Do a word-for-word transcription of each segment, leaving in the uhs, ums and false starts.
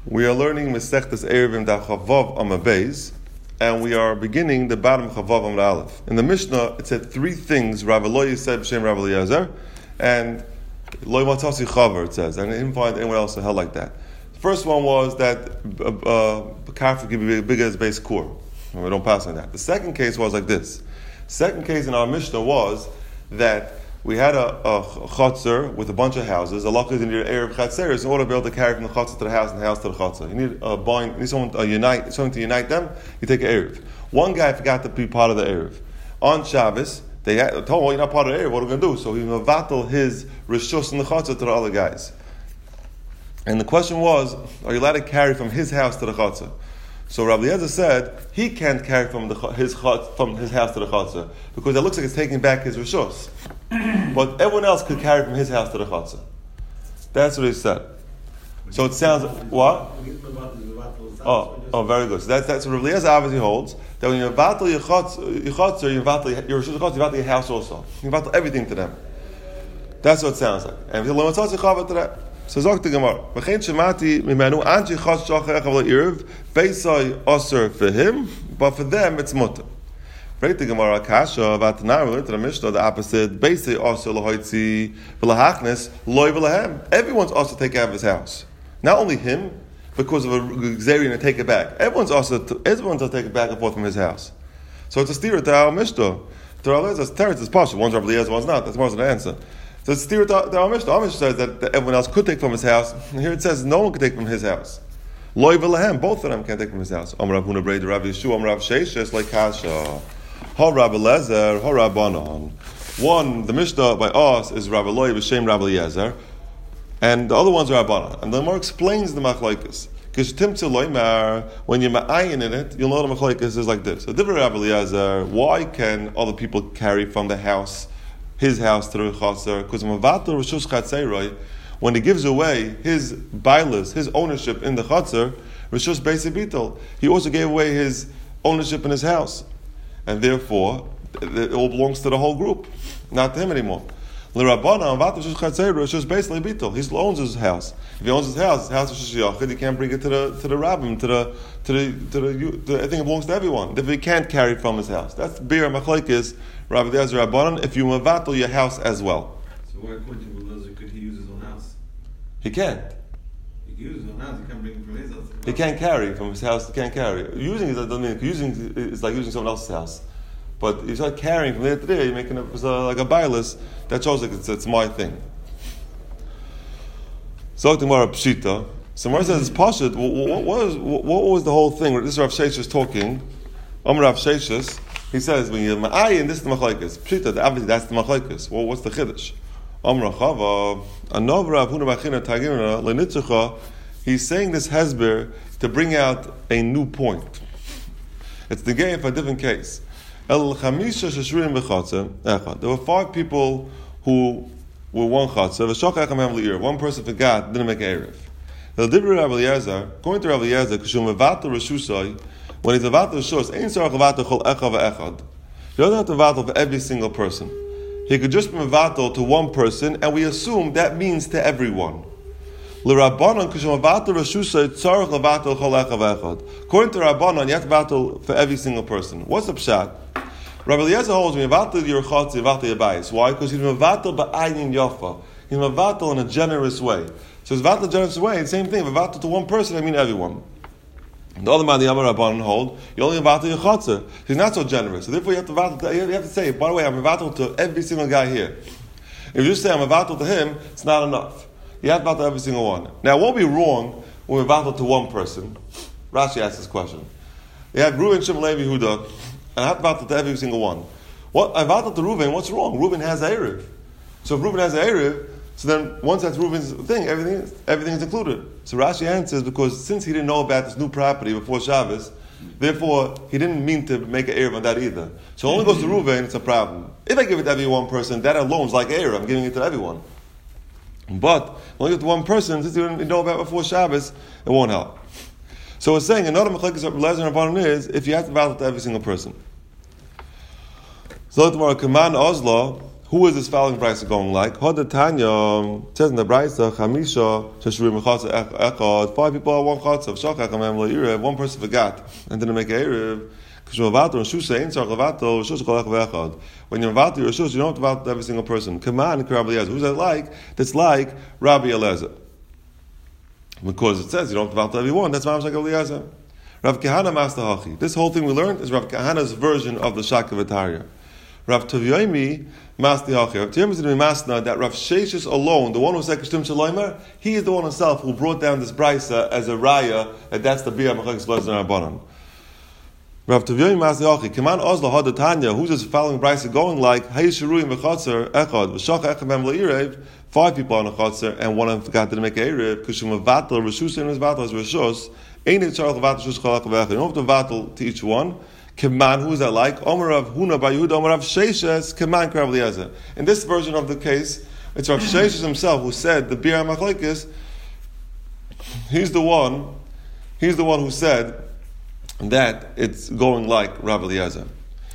We are learning Masechtas Eruvin Daf Chavav Amud Beis, and we are beginning the bottom of Chavav Amud Aleph. In the Mishnah, it said three things Rav Eloi said b'shem Rav Eliezer, and Loi Matasi Chaver, it says, and I didn't find anyone else who held like that. The first one was that uh, Kafir could be bigger as base core. We don't pass on that. The second case was like this. Second case in our Mishnah was that we had a, a chotzer with a bunch of houses. Allah you need an Erev Chatzeres in order to be able to carry from the chotzer to the house and the house to the chotzer. You need a bind, you need someone to unite, something to unite them. You take an Erev. One guy forgot to be part of the Erev. On Shabbos, they had, told him, well, you're not part of the Erev, what are we going to do? So he mevatel his rishus in the chotzer to the other guys. And the question was, are you allowed to carry from his house to the chotzer? So Rabbi Eliezer said he can't carry from the, his from his house to the chotzer because it looks like it's taking back his rishus. But everyone else could carry from his house to the chotzer. That's what he said. So it sounds what? Oh, oh, very good. So that's that's what Rabbi Eliezer obviously holds that when you vatal your chotzer, your chotzer, you vatal your rishus chotzer, you vatal your house also. You vatal everything to them. That's what it sounds like. And if you learn chaver to that. So Zok the Gemara. V'chein shemati mimanu anchi chotz shachar echav le'irv beisai aser for him, but for them it's mutter. Right the Gemara kasha v'atanar we learned in the Mishnah the opposite beisai aser lahoitzi v'lahachnes loy v'lahem. Everyone's also to take out of his house. Not only him because of a gzerian to take it back. Everyone's also to, everyone's to take it back and forth from his house. So it's a steer to our Mishnah. To our Eliezer, Teretz is partial. One's Rabbi Eliezer, one's not. That's more than the answer. So it's steer to our Mishnah. Our Mishnah says that, that everyone else could take from his house. And here it says no one could take from his house. Loi v'lahem, both of them can't take from his house. Am Rav Huna Brei Rav Yeshua, Am Rav Sheishes, like Kasha. Ha Rav Eliezer, Ha Rabbanon. One, the Mishnah by us is Rav Eloi b'shem Rav Eliezer, and the other ones are Rabbanon. And the Gemara explains the machlokes. Because Timtze Loimar, when you're ma'ayin in it, you'll know the machlokes is like this. So different Rav Eliezer, why can other people carry from the house, his house to the chotzer? Because mavatul rishus chatzeiroi, when he gives away his bailas, his ownership in the chotzer, rishus beis bitul, he also gave away his ownership in his house, and therefore it all belongs to the whole group, not to him anymore. L'Rabbana mavatul rishus chatzeiroi rishus beis bitul. He owns his house. If he owns his house, his house is rishus yachid. He can't bring it to the to the rabbim, to the to the to the. To, I think it belongs to everyone. If he can't carry it from his house, that's bir machlokes. Rabbi Eliezer Rabbanon, if you mevatel your house as well. So why according to Eliezer could he use his own house? He can't. He can use his own house, he can't bring it from his house. He can't carry from his house, he can't carry. Using it doesn't mean, using it's like using someone else's house. But you start carrying from there to there, you're making it uh, like a bailus, that shows like it's, it's my thing. So the Gemara Pshita. So Gemara says it's Pashut, what, what, was, what, what was the whole thing? This is Rav Sheshes talking. Om Rav Sheshes. He says, when you're ma'ayin, this is the machlokes. Pshita, obviously that's the machlokes. Well, what's the chiddush? Amra Chava, Anov Rav Huna Bachina Tagina Lenitzucha. He's saying this hesber to bring out a new point. It's the game for a different case. El Chamisha Sheshruim B'Chatzer Echad. There were five people who were one chatzer. V'shach Echam Ham L'ir. One person forgot, didn't make an erev. El Dibri Rav Eliezer, according to Rav Eliezer, K'shum Mevatel Reshusai. When he's a vatal shus, ain't sarach vatal chol echad ve'echad. He doesn't have to vatal for every single person. He could just be vatal to one person, and we assume that means to everyone. L'Rabbanon k'shem vatal reshusay tzarach levatal chol echad ve'echad. According to Rabbanon, you have to vatal for every single person. What's the pshat? Rabbi Eliezer holds me vatal your chatz, vatal your bayis. Why? Because he's vatal ba'ayin yafa. He's vatal in a generous way. So it's vatal in a generous way. The same thing. Vatal to one person, I mean everyone. The other man, the Amar Rabbanon hold, you only vatal your chotzer. He's not so generous. So therefore you have to vatal, you have to say, by the way, I'm vatal to every single guy here. If you just say I'm vatal to him, it's not enough. You have to vatal every single one. Now, it won't be wrong when we vatal to one person. Rashi asks this question. You have Reuven, Shimon, Levi, Yehuda, and I have to vatal to every single one. What I vatal to Reuven, what's wrong? Reuven has a Erev. So if Reuven has a Erev, so then once that's Reuven's thing, everything is, everything is included. So Rashi answers because since he didn't know about this new property before Shabbos, therefore he didn't mean to make an Erev on that either. So it only goes to Reuven, it's a problem. If I give it to every one person, that alone is like Erev, I'm giving it to everyone. But only give it to one person, since he didn't know about it before Shabbos, it won't help. So it's saying another machlokes of Eliezer and Rabbanon is if you have to validate to every single person. So tomorrow, Kaman Ozla, Who is this following brisa going like? Hodatanya says in the brisa, Chamisha Sheshuri Mechatzer Echad. Five people are one chatzer. Shachach Amem Lo Erev. One person forgot and didn't make a erev. When you're Mavato your Rishus, you don't have every single person. Come on, Rabbi Eliezer. Who's that like? That's like Rabbi Eliezer. Because it says you don't have to everyone. That's Mamash like Rabbi Eliezer. Rav Kahana Master Hachi. This whole thing we learned is Rav Kahana's version of the Shakavataria. Rav Tavyoimi Master Hachi. Rav Tavyoimi is going to be Masna that Rav Sheshis alone, the one who said Kishtim Shalaymer, he is the one himself who brought down this brisa as a raya that that's the Biyah Mechakis Lezer Rabbanan. Rav Tavyomi Master Hachi. Kaman Ozla Hadatanya. Who's this following brisa going like Hayisharui Mechatzer Echad V'Shach Echad Mem Le'irev. Five people on a Chatzer and one of them forgot to make a erev. Kushum Vatal Rishus and his Vatal is Rishus. Ain't it Charach Vatal Rishus Chalach V'Echad? You don't have to Vatal to each one. Keman, who is that like? Omer Rav Huna Bar Yehuda, Omer Rav Sheshes, Keman Rabbi Eliezer. In this version of the case, it's Rav Sheshes himself who said the Bir HaMachlekes. He's the one. He's the one who said that it's going like Rabbi Eliezer.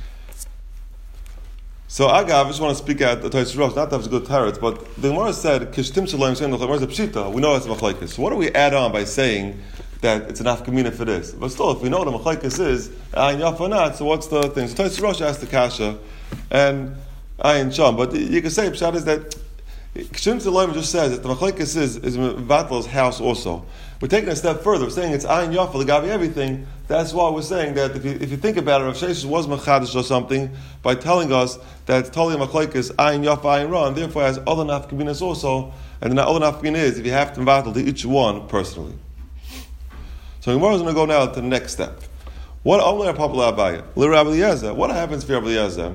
So Agav, I just want to speak at the Tais Rosh, not that it's a good tarot, but the Gemara said, Kishtim Shalom saying the Gemara is a Pshita. We know it's a Machlekes. So what do we add on by saying that it's an Afkamina for this? But still, if we know what a Machlekes is, Ayin Yafa not, so what's the thing? So Tais Rosh asked the Kasha, and Ayin Sham. But you can say, Pshat is that Kishtim Shalom just says that the Machlekes is, is Vatal's house also. We're taking a step further. We're saying it's Ayin Yafa, the Gavi everything. That's why we're saying that if you, if you think about it, Rav Sheshes was Mechadish or something by telling us that it's totally Machlekes Ayin Yafa Ayin Ra, and therefore has other nafkaminas also. And the other nafkamina is if you have to battle to each one personally. So Gemara is going to go now to the next step. What What happens for Rabbi Eliezer?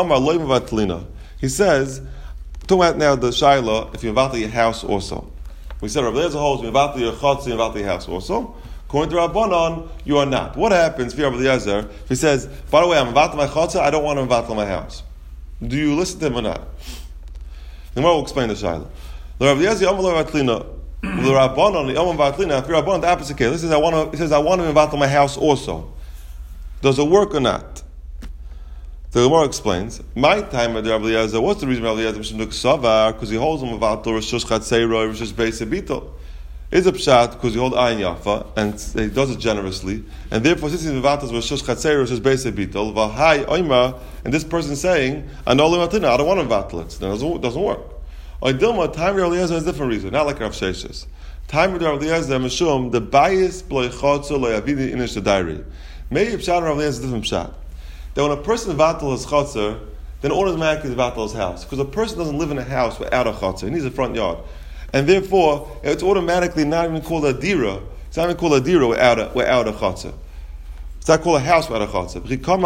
He says, talking about now the Shaila, if you battle your house also. We said Rabbi Eliezer holds you battle your chotzi, you battle your house also. According to Rabbanon, you are not. What happens for Rabbi Eliezer if he says, by the way, I'm about my chotza, I don't want to battle my house? Do you listen to him or not? The Gemara will explain the Shaila. The Rabbi Eliezer, the Rabbanon, the Yom Vatlina, for Rabbanon, the opposite case. He says, I want to, he says, I want to battle my house also. Does it work or not? The Gemara explains, my time at Rabbi Eliezer, what's the reason Rabbi Eliezer Mishum Savar? Because he holds him about Rosh Chatzero, Rosh Beis Bito. Is a pshat because he holds Ayin Yafa and he does it generously, and therefore since he's mevatas Rosh Chatzero, Rosh Beis Bito, V'Hai Oima, and this person saying, I don't want to mevatel it. It doesn't, doesn't work. Or Dilma, time with Rabbi Eliezer is a different reason, not like Rav Sheshes. Time with Rabbi Eliezer Mishum the bias bloichotzo loyavidi inish the diary. Maybe pshat Rabbi Eliezer is a different pshat. That when a person vatel his chotzer, then automatically vatel his house. Because a person doesn't live in a house without a chotzer. He needs a front yard. And therefore, it's automatically not even called a dira. It's not even called a dira without a, without a chotzer. It's not called a house without a chotzer.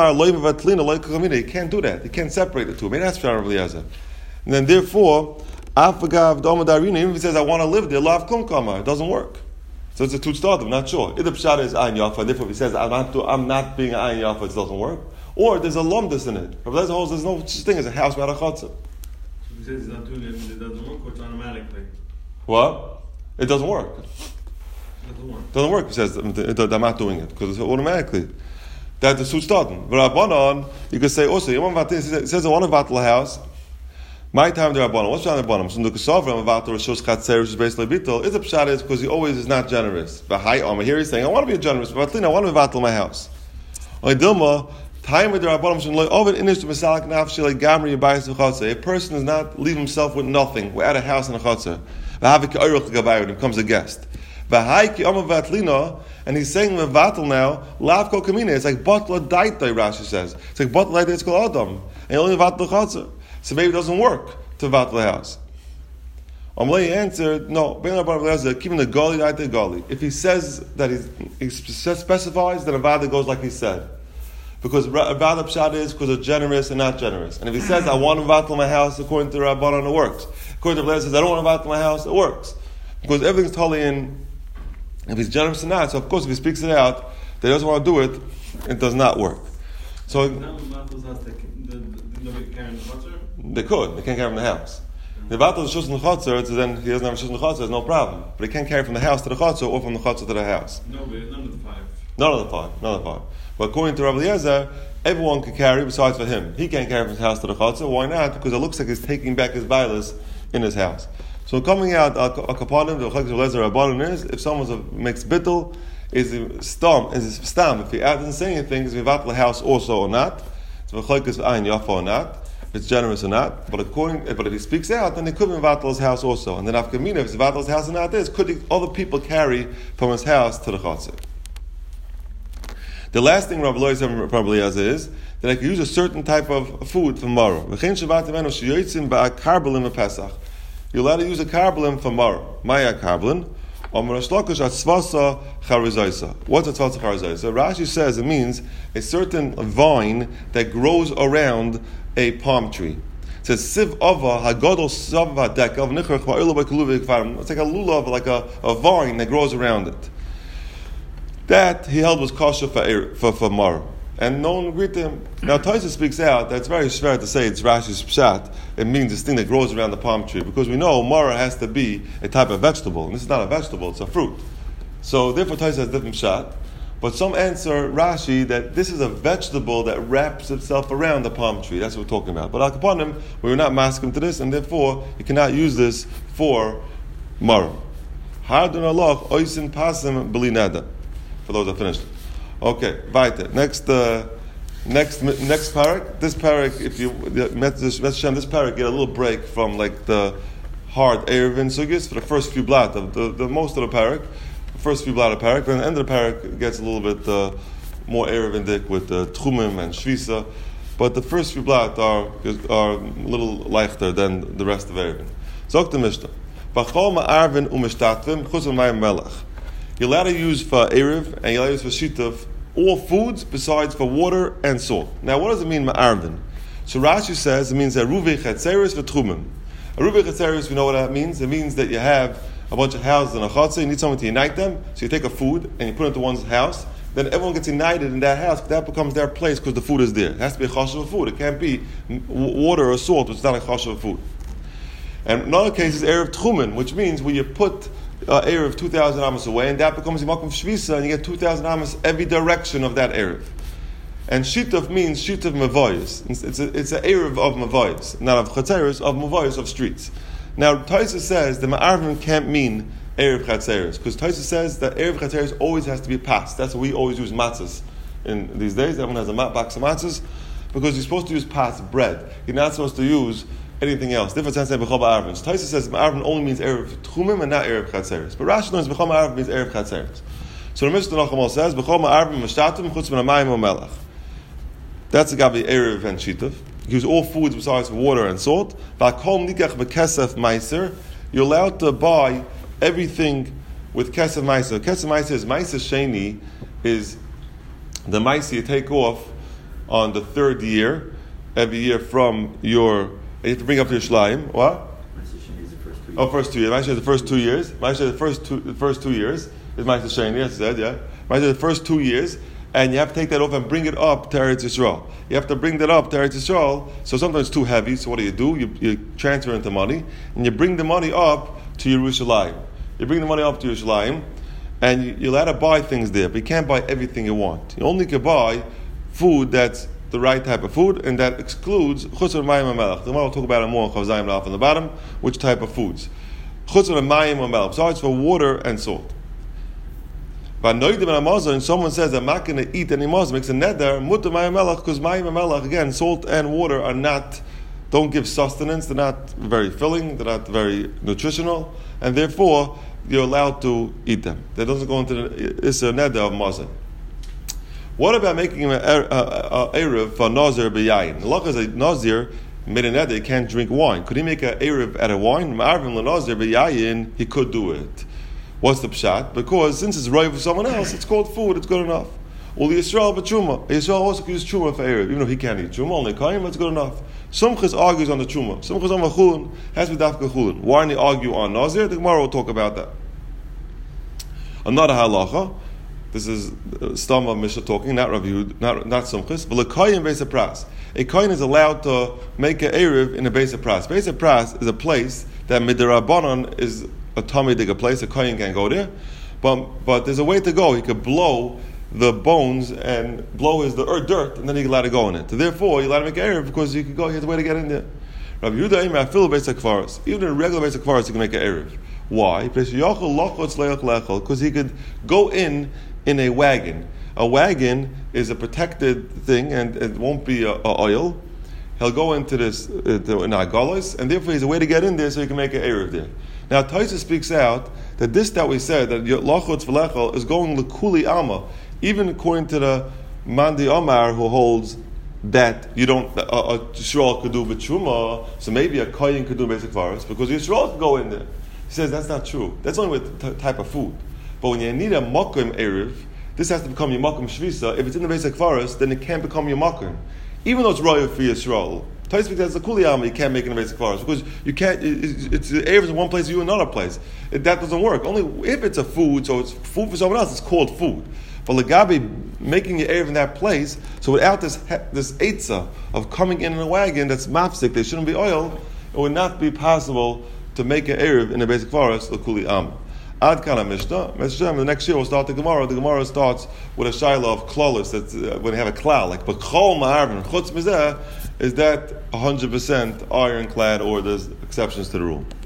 You can't do that. You can't separate the two. Maybe that's pshat Rabbi Eliezer. And then therefore, even if he says, I want to live there, lav klum kamar, it doesn't work. So it's a two starter, I'm not sure. Either pshat is ayin yafa, and therefore if he says, I'm not, do, I'm not being ayin yafa, it doesn't work. Or there's a lumdus in it. Rabbi Eliezer holds there's no such thing as a house without a chotzer. So he says he's not doing it, it doesn't work, or it's automatically? What? It doesn't work. It doesn't work. It doesn't work, he says, I'm not doing it, because it's automatically. That's the suit starting. But Rabbanon, you could say also, he says, I want to battle a house. My time the Rabbanon. What's the Rabbanon? So the Kesavram about the Rosh Chatzero, which is basically Bittul, is a pshat is because he always is not generous. But hi, Omer, here he's saying, I want to be generous, but I want to battle my house. Or Dilma, time with the Rabbanon, over inish to Mesalak Nafshi, like Gamri, Yabayis, Chotzer. A person does not leave himself with nothing, without a house and a Chotzer. V'havik Oyrach Gabayim, when he becomes a guest. V'hai ki Omer Vatlina, and he's saying Vatal now, Lavko Kamina, it's like Batla Daitay, Rashi says. It's like Batla Daitay, it's called Adam. And only Vatal Chotzer. So maybe it doesn't work to vatal the house. Amalei answered, no, keeping the goli, not the goli. If he says that he's, he specifies, then a vada goes like he said. Because a vada pshat is because it's generous and not generous. And if he says, I want to vatal my house, according to Rabbanon, it works. According to Rabbanon, says, I don't want to vatal my house, it works. Because everything's totally in, if he's generous or not, so of course if he speaks it out, that he doesn't want to do it, it does not work. So, they could. They can't carry from the house. The battle is just in the chotzer, so then he doesn't have a shus in the chotzer, there's no problem. But he can't carry from the house to the chotzer or from the chotzer to the house. No, but none of the five. None of the five. None of the five. But according to Rabbi Eliezer, everyone can carry besides for him. He can't carry from his house to the Chatzah. Why not? Because it looks like he's taking back his bailus in his house. So coming out, a kapanim, the Rabbi Eliezer Rabbanan is, if someone makes bittul, is stam, is stam. If he doesn't say anything, is vivat the house also or not? It's v'chaykas ayin yafa or not? If it's generous or not? But according, but if he speaks out, then it could be vivat his house also. And then after Mina, if it's vivat his house or not, is could the other people carry from his house to the chatzah? The last thing Rabbi Eliezer probably has is that I can use a certain type of food for maror. You're allowed to use a karbalim for maror. Maya karbalim. What's a tzvasa charizaisa? Rashi says it means a certain vine that grows around a palm tree. It says siv ava hagadol sava dekav nicher chva'ilo b'kaluv. It's like a lulav, like a, a vine that grows around it. That he held was kosher for for, for maror. And no one agreed to him. Now Taisa speaks out that it's very fair to say it's Rashi's pshat. It means this thing that grows around the palm tree, because we know maror has to be a type of vegetable, and this is not a vegetable; it's a fruit. So therefore, Taisa has different pshat. But some answer Rashi that this is a vegetable that wraps itself around the palm tree. That's what we're talking about. But upon him, we were not masking to this, and therefore you cannot use this for maror. Hardun Allah oisin pasim b'linada. For those that finished. Okay, weiter. Next, uh, next, next parak. This parak, if you this this parak, get a little break from like the hard Erevin sugis for the first few blot of the, the most of the parak, the first few blot of parak. Then the end of the parak gets a little bit uh, more Erevindik with uh, tchumim and shvisa, but the first few blot are are a little leichter than the rest of Erevin. Zok the Mishnah. B'chol ma'arvin u'mishtatvim chutz v'mayim melech. You're allowed to use for Erev and you're allowed to use for Shitav all foods besides for water and salt. Now, what does it mean, Ma'arvin? So Rashi says it means a Ruvei Chetzeres v'Trumim. A Ruvei Chetzeres, we know what that means. It means that you have a bunch of houses in a chatzah, you need someone to unite them, so you take a food and you put it into one's house, then everyone gets united in that house, that becomes their place because the food is there. It has to be a chashuv food. It can't be water or salt, which is not a chashuv food. And in other cases, Erev Tchumen, which means where you put Uh, Erev two thousand amos away, and that becomes Yimakum Shvisa, and you get two thousand amos every direction of that Erev. And Shitav means Shitav Mavoyas. It's, it's, a, it's an Erev of Mavoyas, not of Chatzeres, of Mavoyas, of streets. Now, Taisa says the Ma'arvim can't mean Erev Chatzeres, because Taisa says that Erev Chatzeres always has to be passed. That's why we always use matzahs in these days. Everyone has a box of matzahs, because you're supposed to use passed bread. You're not supposed to use anything else. Different sense than B'chol Ma'arvin. So Taisa says Ma'arvin only means Erev Tchumim and not Erev Chatzeres. But Rashi learns B'chol Ma'arvin means Erev Chatzeres. So the Mishnah Nachamal says B'chol Ma'arvin Mishtatim Chutz Min HaMayim U'Melech. That's a Gabi Erev and Shitav. You use all foods besides water and salt. V'Kol Nikach B'Kesef Meiser. You're allowed to buy everything with Kesef Meiser. Kesef Meiser is Meiser Sheni, is the Meiser you take off on the third year, every year from your. You have to bring up your shleim. What? Oh, first two years. Ma'aseh the first two years. Ma'aseh the first two, the first two years is Ma'aseh Sheni. As I said, yeah. Ma'aseh the first two years, and you have to take that off and bring it up to Eretz Yisrael. You have to bring that up to Eretz Yisrael. So sometimes it's too heavy. So what do you do? You, you transfer it into money, and you bring the money up to Yerushalayim. You bring the money up to Yerushalayim, and you, you're allowed to buy things there, but you can't buy everything you want. You only can buy food that's the right type of food, and that excludes chutz v'mayim u'melech. The Gemara will talk about it more on Chav Zayin on the bottom, which type of foods. Chutz v'mayim u'melech. Besides for water and salt. But noidim and amazon, someone says I'm not going to eat any mazon, makes a neder mutar mayim u'melech, because mayim u'melech, again, salt and water are not, don't give sustenance. They're not very filling. They're not very nutritional, and therefore you're allowed to eat them. That doesn't go into the it's a neder of mazon. What about making him an Erev for Nazir b'yayin? The law is a Nazir made a neder, he can't drink wine. Could he make an Erev at a wine? Ma'arvin l'Nazir b'yayin, he could do it. What's the pshat? Because since it's right for someone else, it's called food, it's good enough. Well, the Yisrael b'tshuma. Yisrael also can use tshuma for Erev, even though he can't eat tshuma, only kaim, but it's good enough. Sumchus argues on the tshuma. Sumchus on chulin has to be dafka chulin. Why don't they argue on Nazir? The Gemara will talk about that. Another halacha. This is Stam of Mishnah talking, not Rav Yehud, not not Sumchus. But l'koyin beis pras. A koyin is allowed to make an erev in a beis pras. Beis pras is a place that midirabanan is a tamidig, a place a koyin can go there. But but there's a way to go. He could blow the bones and blow his the earth, dirt, and then he can let it go in it. So therefore, you let him make an Erev because you can go. He has a way to get in there. Rabbi Yehuda Eimer, Afilu Beis HaKfaros. Even in a regular Beis HaKfaros, you can make an Erev. Why? Because he could go in in a wagon. A wagon is a protected thing, and it won't be a, a oil. He'll go into this uh, to, in Agalos, and therefore he's a way to get in there so he can make an Erev there. Now, Taisa speaks out that this that we said, that Lachotz V'lechel is going L'kuli Alma, even according to the Mandi Omar, who holds that you don't, a, a Yisrael could do B'Truma, so maybe a Koyin could do Beis HaKfaros, because Yisrael could go in there. He says that's not true. That's only with t- type of food. But when you need a Mokim Erev, this has to become your Mokim Shvisa. If it's in the Beis HaKfaros, then it can't become your Mokim. Even though it's royal for Yisrael. Tais speaks as a Kuliyama, you can't make it in the Beis HaKfaros, because you can't, it, it's the Erev in one place, you in another place. It, that doesn't work. Only if it's a food, so it's food for someone else, it's called food. But Lagabi, making your Erev in that place, so without this this Eitzah of coming in in a wagon that's mafsik, there shouldn't be oil, it would not be possible to make an Erev in the Beis HaKfaros, the Kuliyama. Ad Kana Mishnah. Mishnah. The next year we'll start the Gemara. The Gemara starts with a shaila of klolis. That's uh, when you have a klal, like b'chol ma'arvin chutz mizeh. Is that one hundred percent ironclad, or there's exceptions to the rule?